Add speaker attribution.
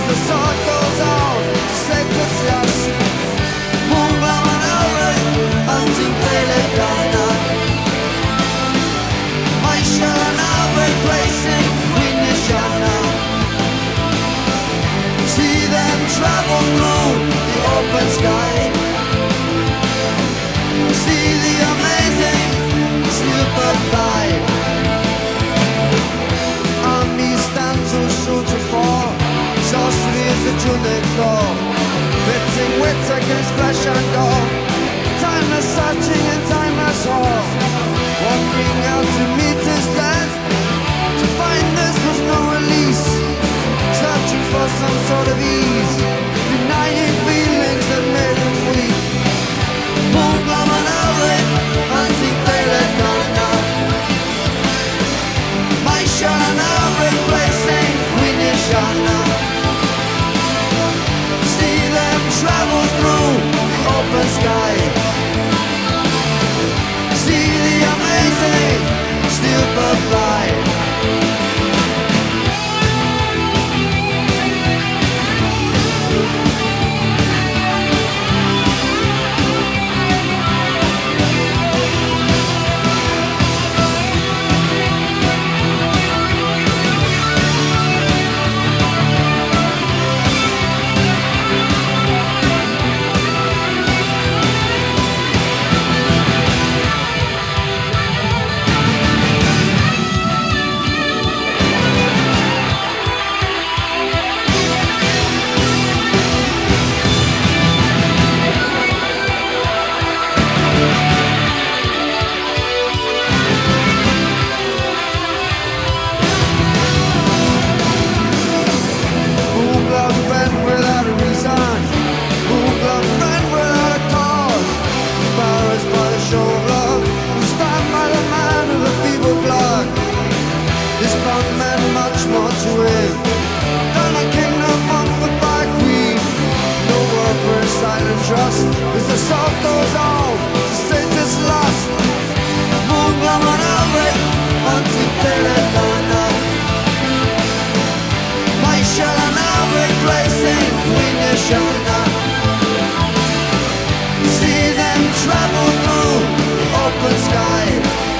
Speaker 1: as the sun goes out to save this lust. Många hunting Pelekana. Maishana replacing Queen Nishana. See them travel through the open sky. See the amazing slip-by. Armies stand too soon to fall. Sorcery is the tune they call. Pitting wits against flesh and gold. Timeless searching and timeless hall. Walking out to meet his death. To find this was no release. Searching for some sort of ease. Denying feelings that made him weak. Moonglamanare, hunting Pelekana. Maishana replacing Queen Nishana. See them travel through the open sky. See the amazing stupid fly. Trust as the salt goes on to Satan's lust. Moonglamanare, hunting Pelekana. Maishana replacing Queen Nishana. See them travel through the open sky.